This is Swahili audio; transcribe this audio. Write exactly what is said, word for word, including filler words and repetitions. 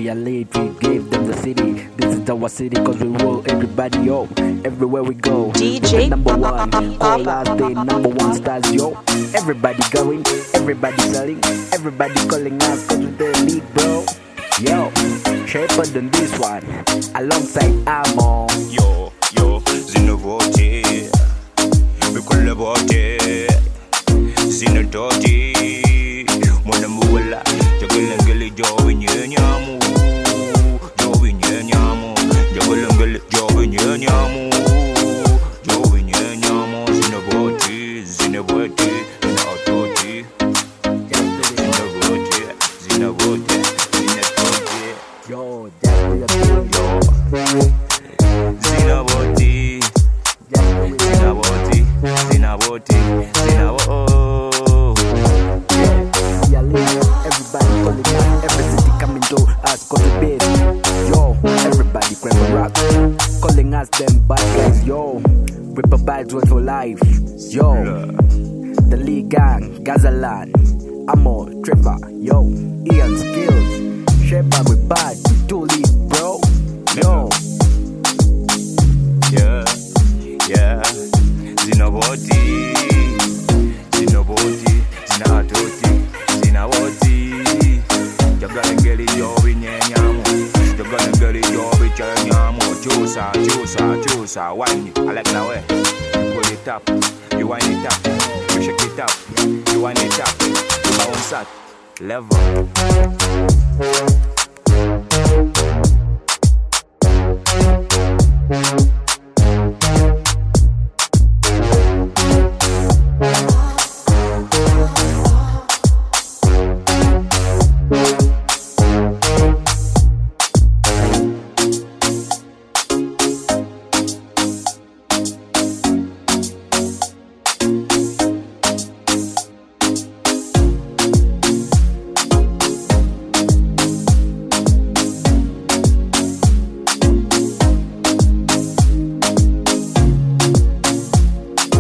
reality, gave them the city. This is our city cause we rule everybody, yo. Everywhere we go, D J number one. Call us the number one stars, yo. Everybody going, everybody selling, everybody calling us cause we the lead, bro. Yo, shaper than this one, alongside Amo. Yo, yo, Zinnovoti, we collaborate. Zinadoti, Mwana Muwala, Jagulangeli Jovi Nyanyamu, Jovi Nyanyamu, Jagulangeli Jovi Nyanyamu, Jovi Nyanyamu, Zinnovoti, Zinnovoti, Zinadoti, Zinnovoti, Zinnovoti, Zinadoti. Yo, that's what you're doing, yo. Zinnovoti, Zinnovoti, Zinnovoti, Zinnovoti. Everybody calling out, every city coming to us, call the bass. Yo, everybody grab a rock, calling us them bad guys, yo. Ripper vibes word for life, yo. The Lee Gang, Gazalan, Amo, Trevor, yo. Ian Skills, Sheba with bad, we do lead, bro. Yo. Yeah, yeah. Zinnovoti, Zinnovoti, Zinadoti, Zinnovoti. Jagulangeli Jovi Nyanyamu, Jagulangeli Jovi Nyanyamu. Juicer, juicer, juicer, wine it. I like that way. You pull it up, you wind it up, you shake it up, you wind it up, you bounce up, level.